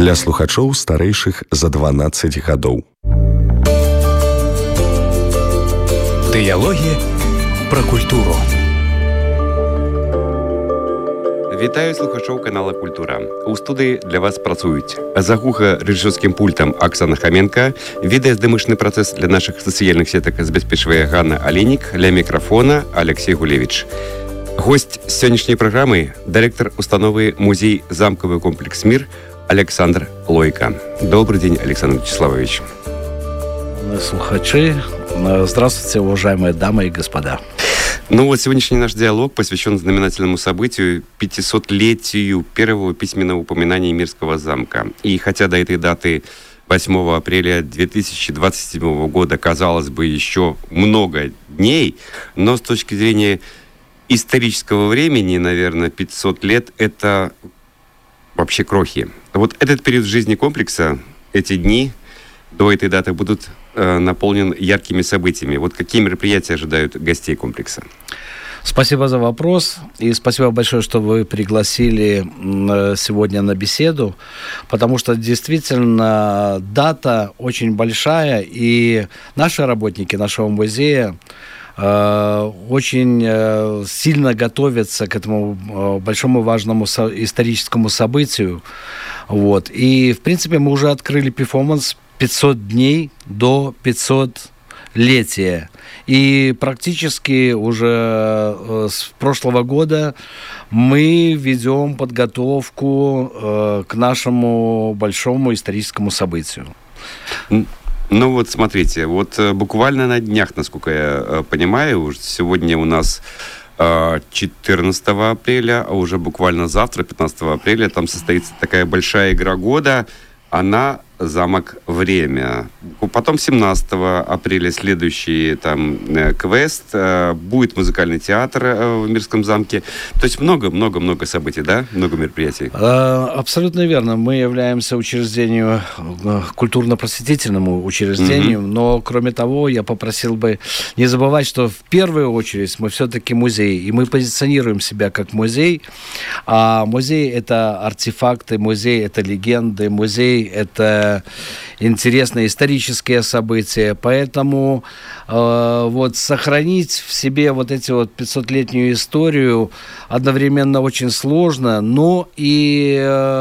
для слухачоў старэйшых за 12 гадоў. Дыялогі пра культуру. Вітаю слухачоў канала «Культура». У студыі для вас працуюць за гукарэжысёрскім пультам Аксана Хаменко, відэаздымачны працэс для нашых сацыяльных сетак забяспечвае Ганна Алейнік, ля мікрафона Алексей Гулевич. Гость сённяшняй праграмы – дырэктар установы музей «Замкавый комплекс Мир» Александр Лойко. Добрый день, Александр Вячеславович. Слухачи, здравствуйте, уважаемые дамы и господа. Ну вот сегодняшний наш диалог посвящен знаменательному событию 500-летию первого письменного упоминания Мирского замка. И хотя до этой даты 8 апреля 2027 года, казалось бы, еще много дней, но с точки зрения исторического времени, наверное, 500 лет – это вообще крохи. Вот этот период жизни комплекса, эти дни до этой даты будут наполнен яркими событиями. Вот какие мероприятия ожидают гостей комплекса? Спасибо за вопрос. И спасибо большое, что вы пригласили сегодня на беседу, потому что действительно дата очень большая, и наши работники нашего музея очень сильно готовятся к этому большому важному историческому событию. Вот. И, в принципе, мы уже открыли перформанс 500 дней до 500-летия. И практически уже с прошлого года мы ведем подготовку к нашему большому историческому событию. Ну вот смотрите, вот буквально на днях, насколько я понимаю, сегодня у нас 14 апреля, а уже буквально завтра, 15 апреля, там состоится такая большая игра года, она «Замок. Время». Потом 17 апреля следующий там квест, будет музыкальный театр в Мирском замке. То есть много-много-много событий, да? Много мероприятий. Абсолютно верно. Мы являемся учреждением, культурно-просветительному учреждению, но, кроме того, я попросил бы не забывать, что в первую очередь мы все-таки музей, и мы позиционируем себя как музей. А музей – это артефакты, музей – это легенды, музей – это интересные исторические события, поэтому вот сохранить в себе вот эти вот 500-летнюю историю одновременно очень сложно, но и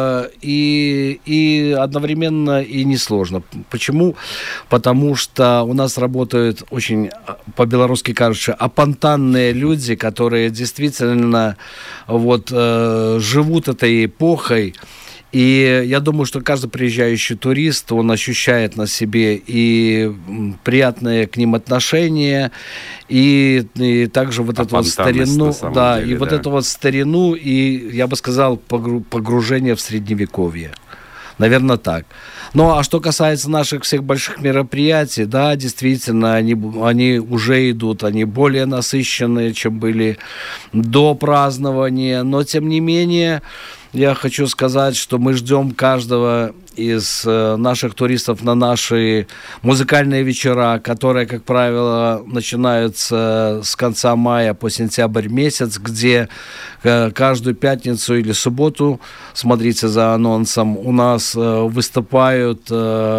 одновременно и несложно. Почему? Потому что у нас работают очень, по-белорусски кажется, апантанные люди, которые действительно вот живут этой эпохой. И я думаю, что каждый приезжающий турист, он ощущает на себе и приятное к ним отношение, и также вот эту вот старину, да, деле, и вот эту вот старину, и, я бы сказал, погружение в средневековье. Наверное, так. Ну, а что касается наших всех больших мероприятий, да, действительно, они уже идут, они более насыщенные, чем были до празднования, но, тем не менее, я хочу сказать, что мы ждем каждого из наших туристов на наши музыкальные вечера, которые, как правило, начинаются с конца мая по сентябрь месяц, где каждую пятницу или субботу, смотрите за анонсом, у нас выступают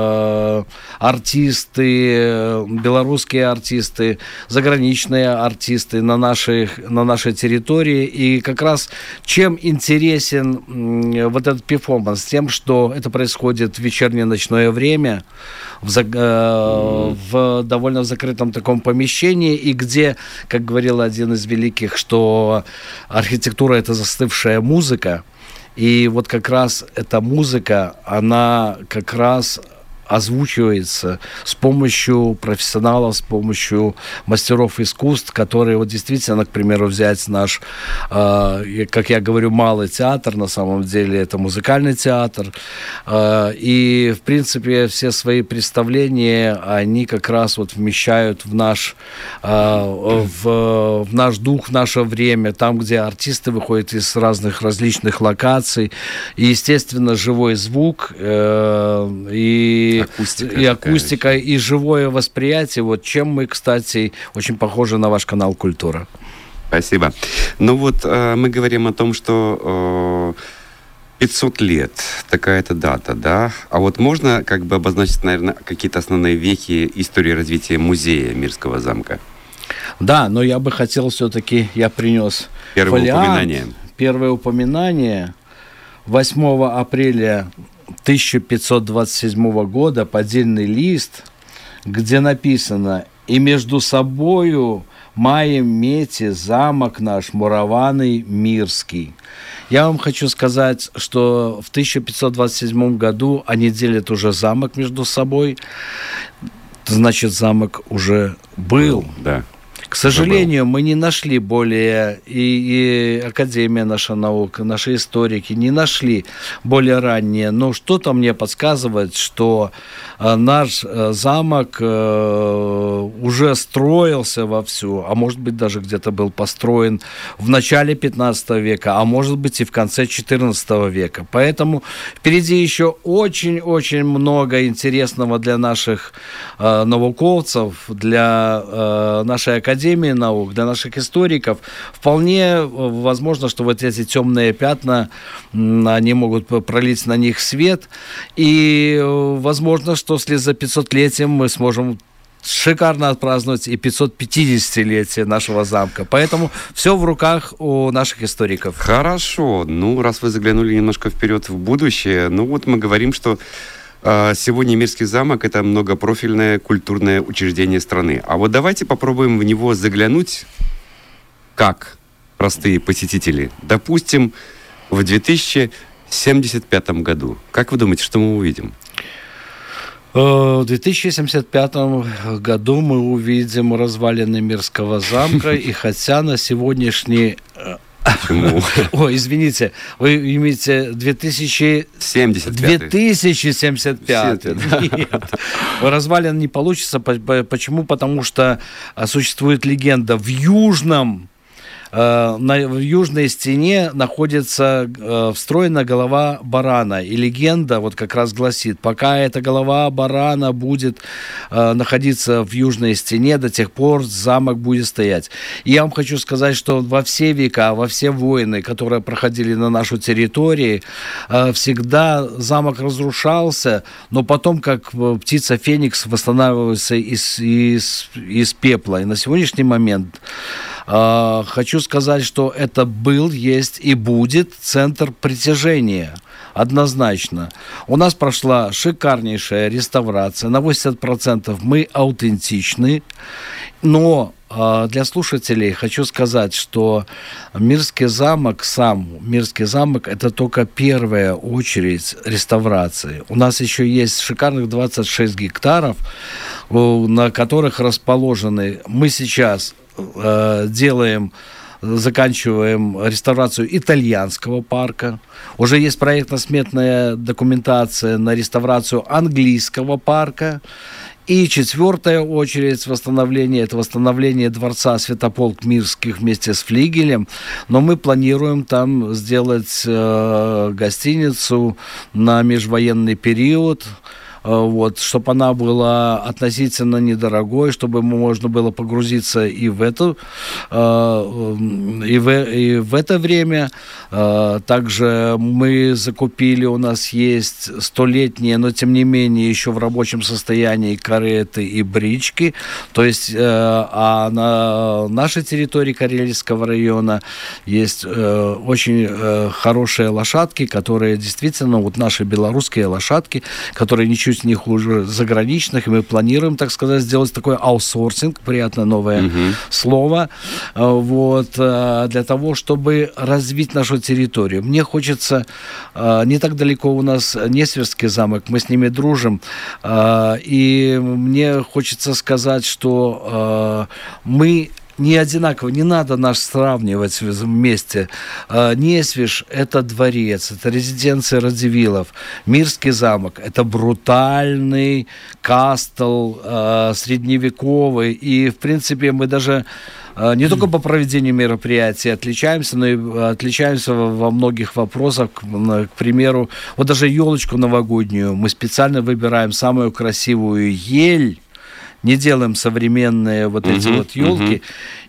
артисты, белорусские артисты, заграничные артисты на нашей территории. И как раз чем интересен вот этот перформанс? Тем, что это происходит в вечернее ночное время, в довольно закрытом таком помещении, и где, как говорил один из великих, что архитектура – это застывшая музыка, и вот как раз эта музыка, она как раз озвучивается с помощью профессионалов, с помощью мастеров искусств, которые вот действительно, к примеру, взять наш, как я говорю, малый театр, на самом деле это музыкальный театр, и, в принципе, все свои представления, они как раз вот вмещают в наш дух, в наше время, там, где артисты выходят из различных локаций, и, естественно, живой звук, акустика, и живое восприятие. Вот чем мы, кстати, очень похожи на ваш канал «Культура». Спасибо. Ну вот мы говорим о том, что 500 лет, такая-то дата, да? А вот можно как бы обозначить, наверное, какие-то основные вехи истории развития музея Мирского замка? Да, но я бы хотел все-таки, я принес Первое упоминание 8 апреля 1527 года, поддельный лист, где написано: «И между собою маем мете замок наш мураваный Мирский». Я вам хочу сказать, что в 1527 году они делят уже замок между собой. Значит, замок уже был. Да. К сожалению, мы не нашли более, и Академия наша наук, наши историки не нашли более ранние, но что-то мне подсказывает, что наш замок уже строился вовсю, а может быть даже где-то был построен в начале 15 века, а может быть и в конце 14 века. Поэтому впереди еще очень-очень много интересного для наших науковцев, для нашей Академии наук, для наших историков. Вполне возможно, что вот эти темные пятна, они могут пролить на них свет, и возможно, что вслед за 500-летием мы сможем шикарно отпраздновать и 550-летие нашего замка. Поэтому все в руках у наших историков. Хорошо. Ну, раз вы заглянули немножко вперед в будущее, ну вот мы говорим, что сегодня Мирский замок – это многопрофильное культурное учреждение страны. А вот давайте попробуем в него заглянуть, как простые посетители. Допустим, в 2075 году. Как вы думаете, что мы увидим? В 2075 году мы увидим развалины Мирского замка, и хотя на сегодняшний... Почему? Ой, извините, вы имеете 2075. Нет. Развалин не получится. Почему? Потому что существует легенда. В южной стене находится встроена голова барана. И легенда вот как раз гласит: пока эта голова барана будет находиться в южной стене, до тех пор замок будет стоять. И я вам хочу сказать, что во все века, во все войны, которые проходили на нашу территорию, всегда замок разрушался, но потом, как птица Феникс, восстанавливался из пепла. И на сегодняшний момент хочу сказать, что это был, есть и будет центр притяжения. Однозначно. У нас прошла шикарнейшая реставрация. На 80% мы аутентичны. Но для слушателей хочу сказать, что Мирский замок это только первая очередь реставрации. У нас еще есть шикарных 26 гектаров, на которых расположены. Мы сейчас заканчиваем реставрацию итальянского парка. Уже есть проектно-сметная документация на реставрацию английского парка. И четвертая очередь восстановления – это восстановление дворца Святополк Мирских вместе с флигелем. Но мы планируем там сделать гостиницу на межвоенный период, вот, чтобы она была относительно недорогой, чтобы можно было погрузиться и в это время. Также мы закупили, у нас есть 100-летние, но тем не менее еще в рабочем состоянии кареты и брички. То есть а на нашей территории Карелийского района есть очень хорошие лошадки, которые действительно, вот наши белорусские лошадки, которые ничуть не хуже заграничных, и мы планируем, так сказать, сделать такой аутсорсинг, приятное новое слово, вот, для того, чтобы развить нашу территорию. Мне хочется, не так далеко у нас Несвежский замок, мы с ними дружим, и мне хочется сказать, что мы не одинаково, не надо нас сравнивать вместе. Несвеж – это дворец, это резиденция Радзивиллов. Мирский замок – это брутальный кастл, средневековый. И, в принципе, мы даже не только по проведению мероприятий отличаемся, но и отличаемся во многих вопросах. К примеру, вот даже елочку новогоднюю мы специально выбираем самую красивую ель, не делаем современные вот эти вот елки.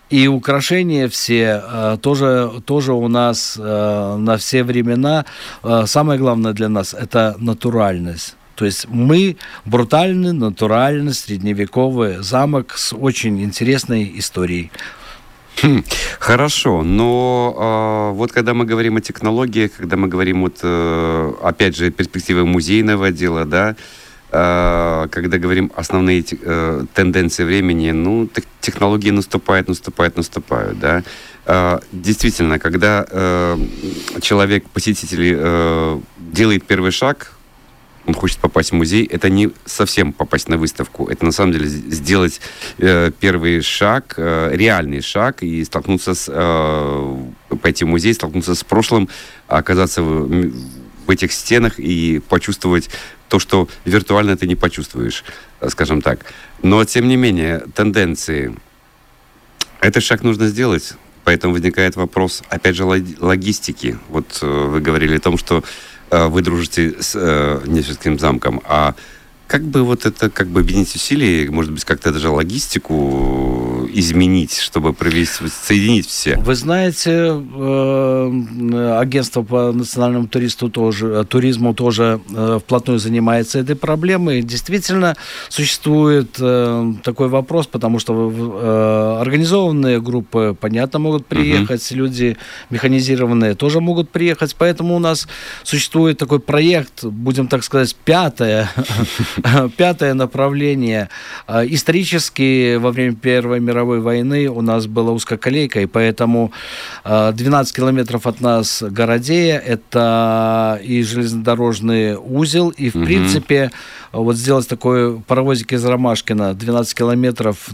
И украшения все тоже у нас на все времена. Самое главное для нас – это натуральность. То есть мы брутальный, натуральный, средневековый замок с очень интересной историей. Хорошо, но вот когда мы говорим о технологиях, когда мы говорим опять же, перспективы музейного дела, да, когда говорим основные тенденции времени, технологии наступают, да. Действительно, когда человек, посетитель, делает первый шаг, он хочет попасть в музей, это не совсем попасть на выставку, это на самом деле сделать первый шаг, реальный шаг, и пойти в музей, столкнуться с прошлым, оказаться в этих стенах и почувствовать то, что виртуально ты не почувствуешь, скажем так. Но, тем не менее, тенденции. Этот шаг нужно сделать, поэтому возникает вопрос, опять же, логистики. Вот вы говорили о том, что вы дружите с Несвежским замком, а как бы объединить усилия, может быть, как-то даже логистику изменить, чтобы соединить все? Вы знаете, агентство по национальному туризму тоже вплотную занимается этой проблемой. Действительно, существует такой вопрос, потому что организованные группы, понятно, могут приехать, люди механизированные тоже могут приехать, поэтому у нас существует такой проект, будем так сказать, пятое направление. Исторически во время Первой мировой войны у нас была узкоколейка, и поэтому 12 километров от нас Городея, это и железнодорожный узел, и в принципе вот сделать такой паровозик из Ромашкина 12 километров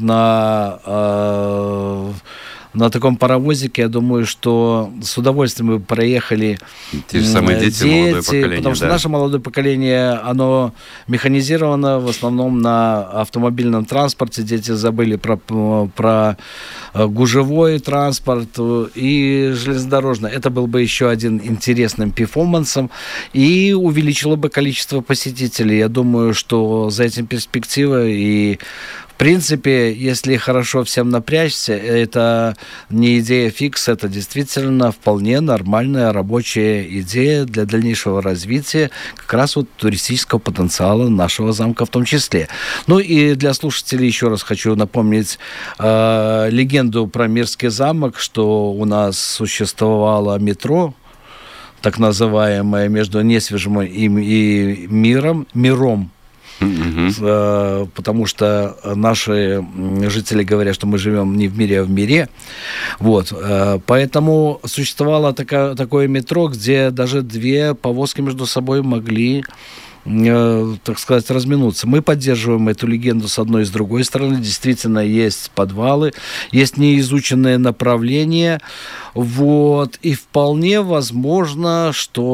на таком паровозике, я думаю, что с удовольствием мы проехали. Те же самые дети, молодое поколение. Потому что наше молодое поколение, оно механизировано в основном на автомобильном транспорте. Дети забыли про гужевой транспорт и железнодорожный. Это был бы еще один интересным перформансом и увеличило бы количество посетителей. Я думаю, что за этим перспектива. И в принципе, если хорошо всем напрячься, это не идея фикс, это действительно вполне нормальная рабочая идея для дальнейшего развития как раз вот туристического потенциала нашего замка в том числе. Ну и для слушателей еще раз хочу напомнить легенду про Мирский замок, что у нас существовало метро, так называемое, между Несвежем и Миром. Потому что наши жители говорят, что мы живем не в мире, а в мире. Вот. Поэтому существовало такое метро, где даже две повозки между собой могли, так сказать, разминуться. Мы поддерживаем эту легенду с одной и с другой стороны. Действительно, есть подвалы, есть неизученные направления. Вот. И вполне возможно,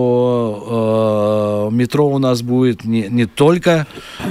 что метро у нас будет не только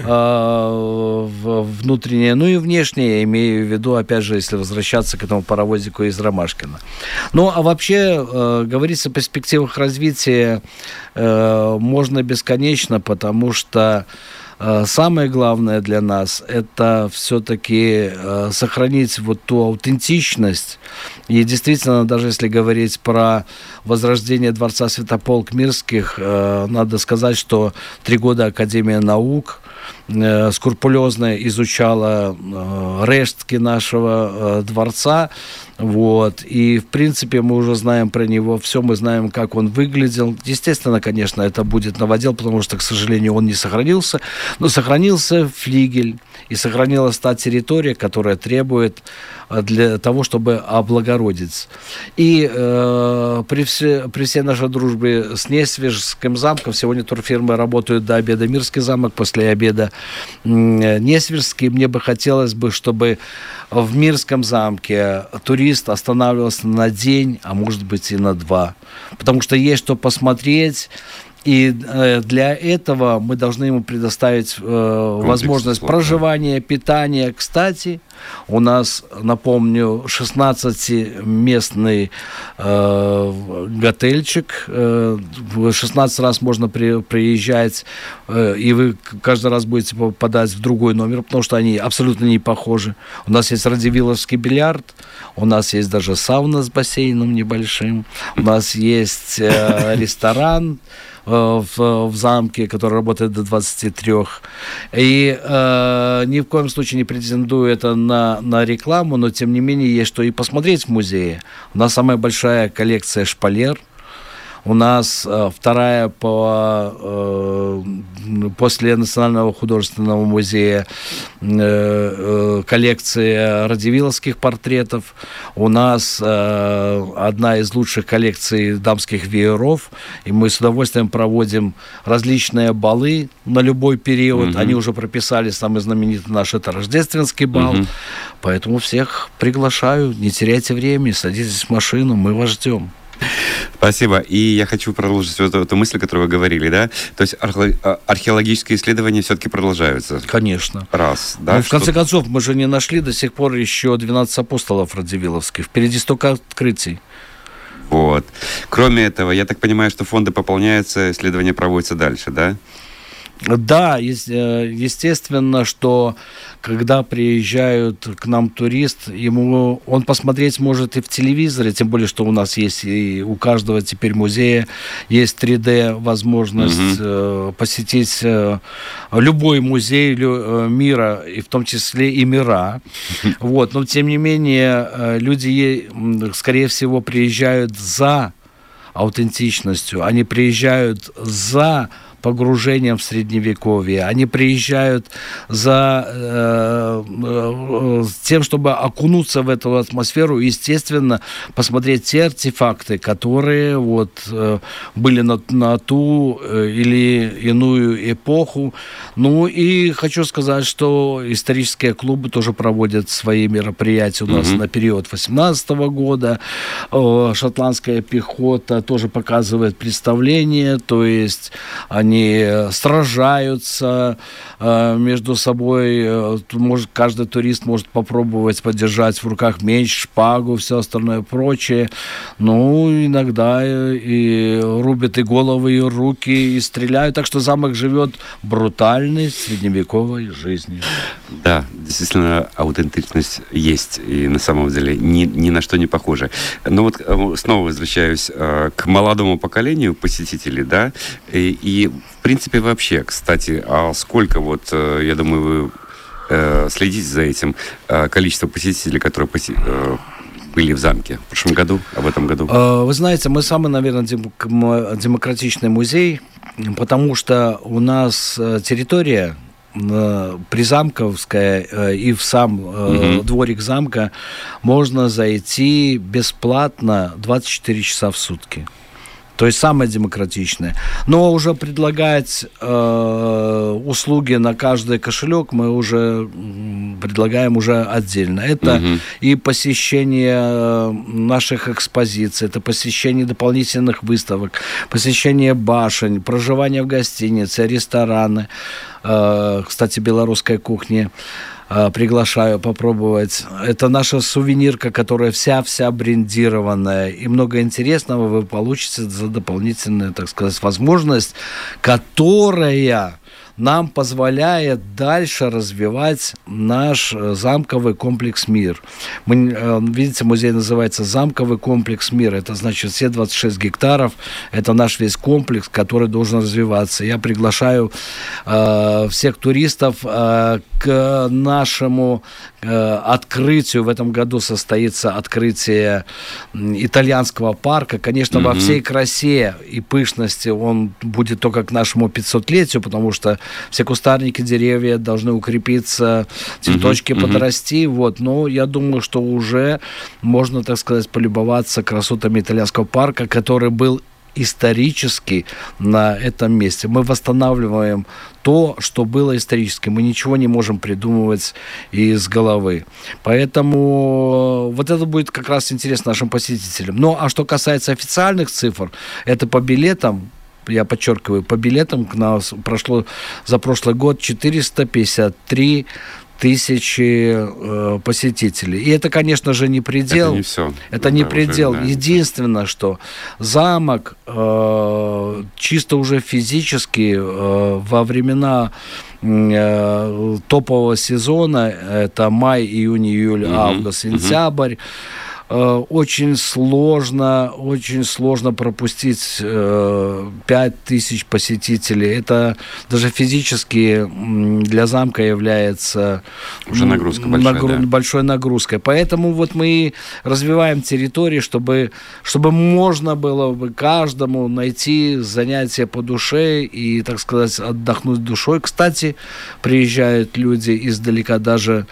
внутреннее, но и внешнее. Я имею в виду, опять же, если возвращаться к этому паровозику из Ромашкина. Ну, а вообще, говорить о перспективах развития можно бесконечно, потому что самое главное для нас – это все-таки сохранить вот ту аутентичность. И действительно, даже если говорить про возрождение Дворца Святополк Мирских, надо сказать, что 3 года Академия наук скрупулезно изучала рештки нашего дворца. Вот. И, в принципе, мы уже знаем про него все, мы знаем, как он выглядел. Естественно, конечно, это будет новодел, потому что, к сожалению, он не сохранился. Но сохранился флигель и сохранилась та территория, которая требует для того, чтобы облагородить. И при всей нашей дружбе с Несвежским замком, сегодня турфирмы работают до обеда Мирский замок, после обеда Несвежский. Мне бы хотелось бы, чтобы в Мирском замке турист останавливался на день, а может быть и на 2. Потому что есть что посмотреть. И для этого мы должны ему предоставить возможность проживания, питания. Кстати, у нас, напомню, 16-местный готельчик. 16 раз можно приезжать, и вы каждый раз будете попадать в другой номер, потому что они абсолютно не похожи. У нас есть радивиловский бильярд, у нас есть даже сауна с бассейном небольшим, у нас есть ресторан в замке, который работает до 23. И ни в коем случае не претендую это на рекламу, но тем не менее есть что и посмотреть в музее. У нас самая большая коллекция шпалер. У нас вторая после Национального художественного музея коллекция радивиловских портретов. У нас одна из лучших коллекций дамских вееров. И мы с удовольствием проводим различные балы на любой период. Они уже прописали, самый знаменитый наш это рождественский бал. Поэтому всех приглашаю. Не теряйте время, садитесь в машину, мы вас ждем. Спасибо. И я хочу продолжить вот эту мысль, которую вы говорили, да? То есть археологические исследования все-таки продолжаются? Конечно. Раз, да? Ну, в конце концов, мы же не нашли до сих пор еще 12 апостолов радивиловских. Впереди столько открытий. Вот. Кроме этого, я так понимаю, что фонды пополняются, исследования проводятся дальше, да? Да, естественно, что когда приезжают к нам турист, он посмотреть может и в телевизоре, тем более, что у нас есть и у каждого теперь музея есть 3D возможность посетить любой музей мира, и в том числе и мира. Вот. Но тем не менее, люди, скорее всего, приезжают за аутентичностью, они приезжают за погружением в Средневековье. Они приезжают за тем, чтобы окунуться в эту атмосферу и, естественно, посмотреть те артефакты, которые были на ту или иную эпоху. Ну и хочу сказать, что исторические клубы тоже проводят свои мероприятия у нас на период 18 года. Шотландская пехота тоже показывает представление, то есть они сражаются между собой. Каждый турист может попробовать подержать в руках меч, шпагу, все остальное прочее. Ну, иногда и рубят и головы, и руки, и стреляют. Так что замок живет брутальной средневековой жизнью. Да, действительно, аутентичность есть. И на самом деле ни на что не похоже. Но вот снова возвращаюсь к молодому поколению посетителей, да, и в принципе, вообще, кстати, а сколько, я думаю, вы следите за этим, количество посетителей, которые были в замке в прошлом году, а в этом году? Вы знаете, мы самый, наверное, демократичный музей, потому что у нас территория призамковская и в сам дворик замка можно зайти бесплатно 24 часа в сутки. То есть самое демократичное. Но уже предлагать услуги на каждый кошелек мы уже предлагаем уже отдельно. Это и посещение наших экспозиций, это посещение дополнительных выставок, посещение башен, проживание в гостинице, рестораны. Кстати, белорусской кухни приглашаю попробовать. Это наша сувенирка, которая вся брендированная. И много интересного вы получите за дополнительную, так сказать, возможность, которая нам позволяет дальше развивать наш замковый комплекс «Мир». Видите, музей называется «Замковый комплекс «Мир». Это значит, все 26 гектаров – это наш весь комплекс, который должен развиваться. Я приглашаю всех туристов к нашему открытию. В этом году состоится открытие итальянского парка. Конечно, во всей красе и пышности он будет только к нашему 500-летию, потому что все кустарники, деревья должны укрепиться, цветочки подрасти. Но я думаю, что уже можно, так сказать, полюбоваться красотами итальянского парка, который был исторически на этом месте. Мы восстанавливаем то, что было исторически. Мы ничего не можем придумывать из головы. Поэтому это будет как раз интересно нашим посетителям. Ну, а что касается официальных цифр, это по билетам я подчеркиваю, по билетам к нас прошло за прошлый год 453 тысячи посетителей. И это, конечно же, не предел. Это не все. Это не предел. Уже, да. Единственное, что замок чисто уже физически во времена топового сезона, это май, июнь, июль, август, сентябрь, очень сложно пропустить 5000 посетителей. Это даже физически для замка является уже нагрузка большой нагрузкой. Поэтому вот мы развиваем территории, чтобы можно было бы каждому найти занятие по душе и, так сказать, отдохнуть душой. Кстати, приезжают люди издалека даже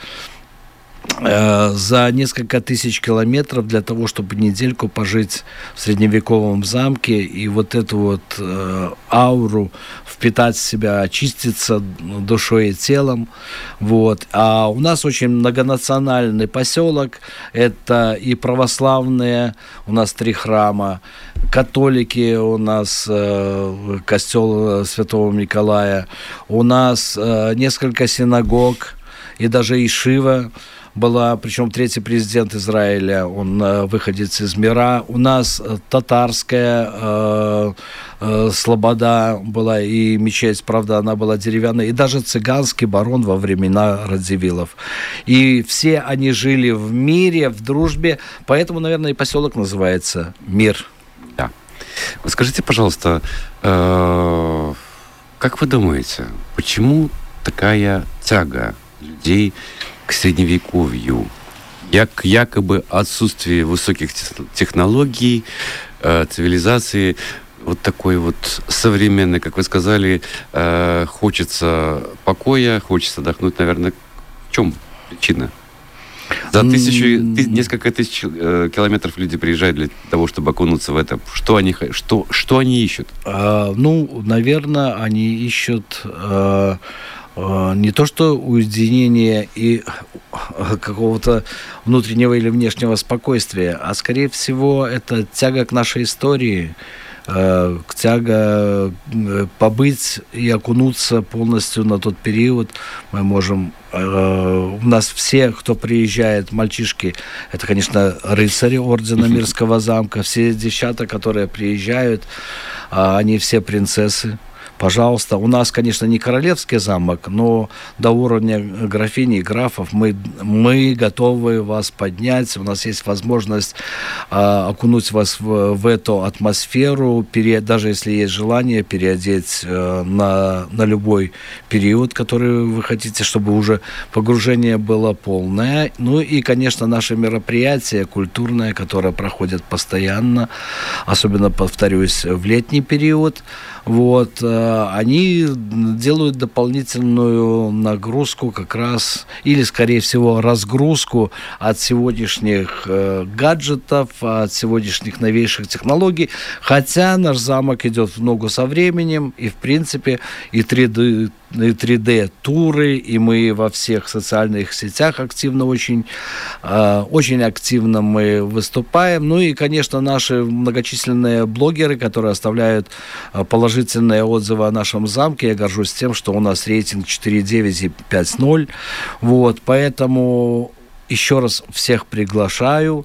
за несколько тысяч километров для того, чтобы недельку пожить в средневековом замке и вот эту вот ауру впитать в себя, очиститься душой и телом. Вот. А у нас очень многонациональный поселок. Это и православные, у нас 3 храма, католики, у нас костел Святого Николая, у нас несколько синагог и даже ишива была, причем 3-й президент Израиля, он выходец из Мира. У нас татарская слобода была, и мечеть, правда, она была деревянная, и даже цыганский барон во времена Радзивиллов. И все они жили в мире, в дружбе, поэтому, наверное, и поселок называется Мир. Да. Скажите, пожалуйста, как вы думаете, почему такая тяга людей к средневековью, к якобы отсутствию высоких технологий, цивилизации, вот такой вот современной, как вы сказали, хочется покоя, хочется отдохнуть, наверное. В чем причина? За несколько тысяч километров люди приезжают для того, чтобы окунуться в это. Что они ищут? Наверное, они ищут не то что уединение и какого-то внутреннего или внешнего спокойствия, а скорее всего это тяга к нашей истории, тяга побыть и окунуться полностью на тот период. Мы можем... У нас все, кто приезжает, мальчишки, это, конечно, рыцари ордена Мирского замка, все девчата, которые приезжают, они все принцессы. Пожалуйста, у нас, конечно, не королевский замок, но до уровня графини и графов мы готовы вас поднять. У нас есть возможность окунуть вас в эту атмосферу, даже если есть желание, переодеть на любой период, который вы хотите, чтобы уже погружение было полное. Ну и, конечно, наши мероприятия культурные, которые проходят постоянно, особенно, повторюсь, в летний период, вот, они делают дополнительную нагрузку как раз, или, скорее всего, разгрузку от сегодняшних гаджетов, от сегодняшних новейших технологий, хотя наш замок идет в ногу со временем, и, в принципе, и 3D-туры, и мы во всех социальных сетях активно, очень активно мы выступаем. Ну и, конечно, наши многочисленные блогеры, которые оставляют положительные отзывы о нашем замке. Я горжусь тем, что у нас рейтинг 4.9 и 5.0. Вот, поэтому еще раз всех приглашаю.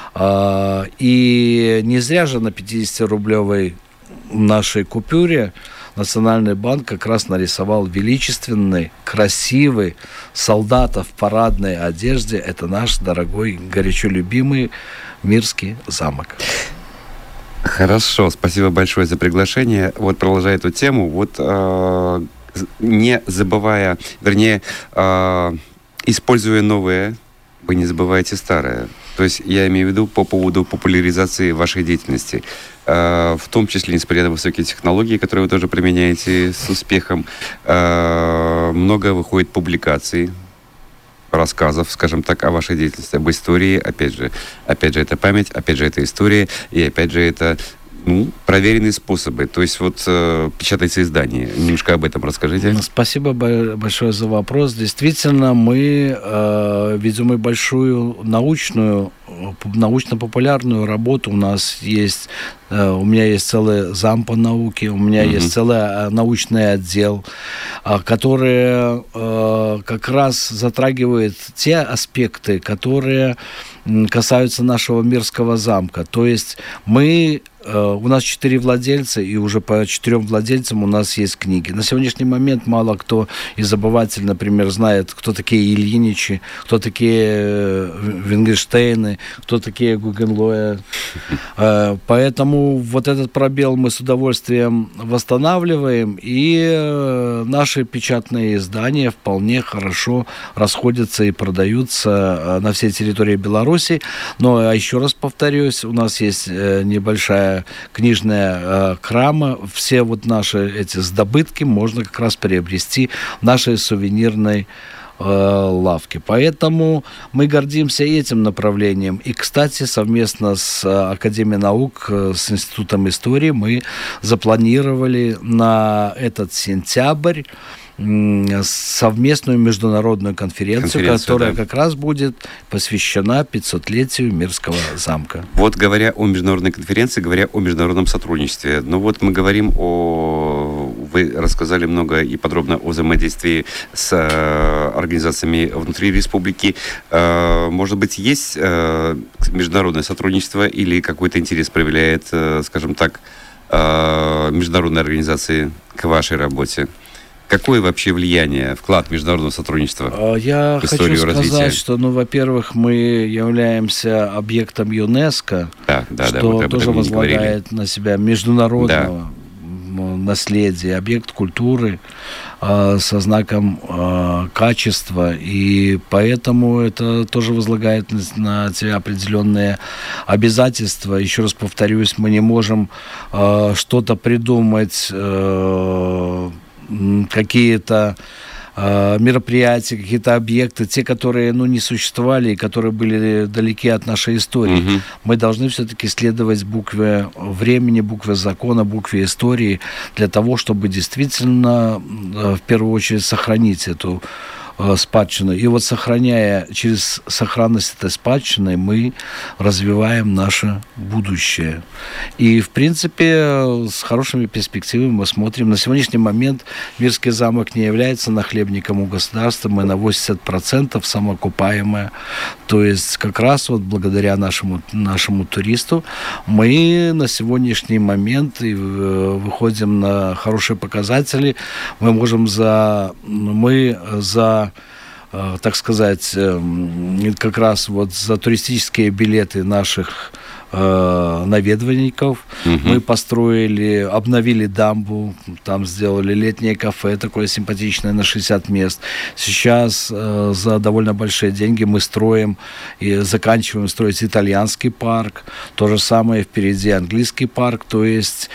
И не зря же на 50-рублевой нашей купюре Национальный банк как раз нарисовал величественный, красивый солдата в парадной одежде. Это наш дорогой, горячо любимый Мирский замок. Хорошо, спасибо большое за приглашение. Вот, продолжая эту тему, вот не забывая, вернее, используя новое, вы не забывайте старое. То есть я имею в виду по поводу популяризации вашей деятельности. В том числе, несмотря на высокие технологии, которые вы тоже применяете с успехом, много выходит публикаций, рассказов, скажем так, о вашей деятельности, об истории. Опять же, это память, опять же, это история, и опять же, это проверенные способы. То есть вот печатается издание. Немножко об этом расскажите. Спасибо большое за вопрос. Действительно, мы ведем и большую научную научно-популярную работу. У меня есть целый зам по науке, у меня есть целый научный отдел, который как раз затрагивает те аспекты, которые касаются нашего Мирского замка. То есть у нас 4 владельца, и уже по 4 владельцам у нас есть книги. На сегодняшний момент мало кто из обывателей, например, знает, кто такие Ильиничи, кто такие Вингенштейны, кто такие Гугенлоя. Поэтому вот этот пробел мы с удовольствием восстанавливаем, и наши печатные издания вполне хорошо расходятся и продаются на всей территории Беларуси. Но еще раз повторюсь, у нас есть небольшая книжная крама. Все вот наши эти сдобытки можно как раз приобрести в нашей сувенирной лавке. Поэтому мы гордимся этим направлением. И, кстати, совместно с Академией наук, с Институтом истории мы запланировали на этот сентябрь совместную международную конференцию, которая как раз будет посвящена 500-летию Мирского замка. Вот говоря о международной конференции, говоря о международном сотрудничестве, вот мы говорим вы рассказали много и подробно о взаимодействии с организациями внутри республики. Может быть, есть международное сотрудничество или какой-то интерес проявляет, скажем так, международные организации к вашей работе? Какое вообще влияние, вклад международного сотрудничества Я в историю хочу развития? сказать, что, во-первых, мы являемся объектом ЮНЕСКО, что тоже возлагает на себя международного наследия, объект культуры со знаком качества, и поэтому это тоже возлагает на тебя определенные обязательства. Еще раз повторюсь, мы не можем что-то придумать, какие-то мероприятия, какие-то объекты, те, которые не существовали и которые были далеки от нашей истории. Мы должны все-таки следовать букве времени, букве закона, букве истории для того, чтобы действительно в первую очередь сохранить эту спадщину. И вот через сохранность этой спадщины мы развиваем наше будущее. И, в принципе, с хорошими перспективами мы смотрим. На сегодняшний момент Мирский замок не является нахлебником у государства. Мы на 80% самоокупаемые. То есть, как раз вот благодаря нашему туристу мы на сегодняшний момент выходим на хорошие показатели. Мы можем так сказать, как раз вот за туристические билеты наших наведывальников мы обновили дамбу, там сделали летнее кафе такое симпатичное на 60 мест. Сейчас за довольно большие деньги мы строим и заканчиваем строить итальянский парк. То же самое впереди английский парк. То есть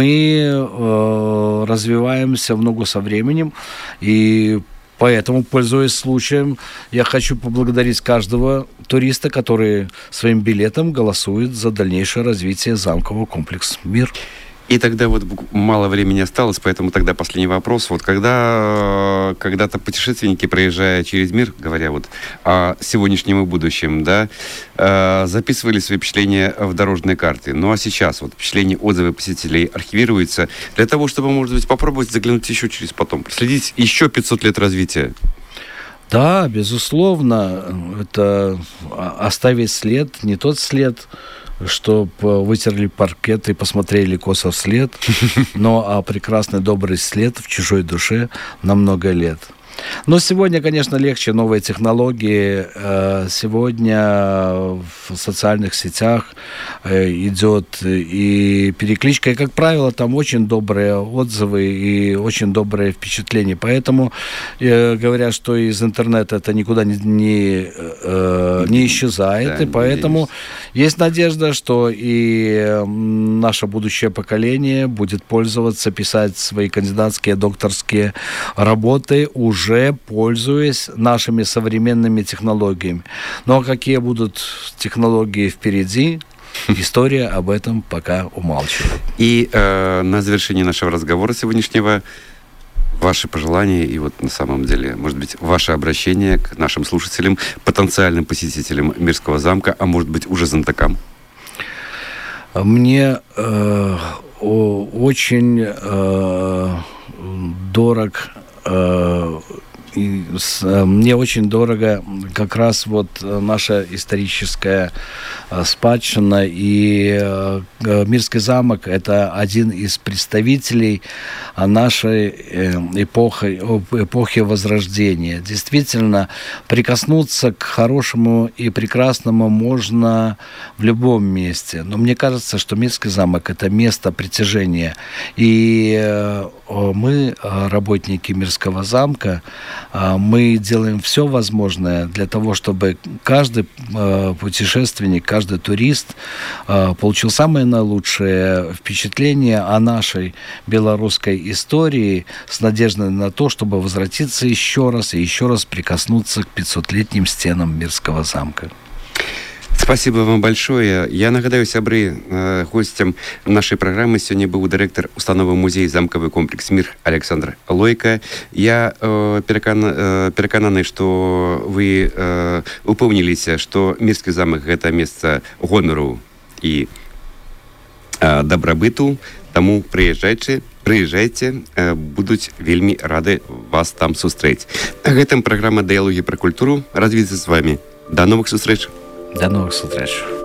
мы развиваемся в ногу со временем, и поэтому, пользуясь случаем, я хочу поблагодарить каждого туриста, который своим билетом голосует за дальнейшее развитие замкового комплекса «Мир». И тогда вот мало времени осталось, поэтому тогда последний вопрос. Вот когда-то путешественники, проезжая через мир, говоря вот о сегодняшнем и будущем, записывали свои впечатления в дорожной карте. Ну а сейчас вот впечатления, отзывы посетителей архивируются для того, чтобы, может быть, попробовать заглянуть еще через потом, проследить еще 500 лет развития. Да, безусловно, это оставить след, не тот след, чтобы вытерли паркет и посмотрели косо вслед, но прекрасный добрый след в чужой душе на много лет. Но сегодня, конечно, легче, новые технологии. Сегодня в социальных сетях идет и перекличка, и, как правило, там очень добрые отзывы и очень добрые впечатления. Поэтому говорят, что из интернета это никуда не исчезает, и поэтому есть надежда, что и наше будущее поколение будет пользоваться, писать свои кандидатские, докторские работы уже пользуясь нашими современными технологиями. Но какие будут технологии впереди, история об этом пока умалчивает. И на завершение нашего разговора сегодняшнего ваши пожелания и вот на самом деле, может быть, ваше обращение к нашим слушателям, потенциальным посетителям Мирского замка, а может быть, уже знатокам? Мне очень мне очень дорого как раз вот наша историческая спадщина, и Мирский замок – это один из представителей нашей эпохи Возрождения. Действительно, прикоснуться к хорошему и прекрасному можно в любом месте, но мне кажется, что Мирский замок – это место притяжения, и мы, работники Мирского замка, мы делаем все возможное для того, чтобы каждый путешественник, каждый турист получил самое наилучшее впечатление о нашей белорусской истории с надеждой на то, чтобы возвратиться еще раз и еще раз прикоснуться к 500-летним стенам Мирского замка. Спасибо вам большое. Я нагадаю, сябры, гостем нашей программы сегодня был директор установы музея замкавый комплекс «Мир» Александр Лойко. Я перекананы, что вы упомнились, что Мирский замок – это место гонору и добробыту. Тому приезжайте, будуць вельмі рады вас там сустрэць. Гэтым праграма «Дыялогі пра культуру» развіцца з вами. До новых сустрэч. До новых встреч.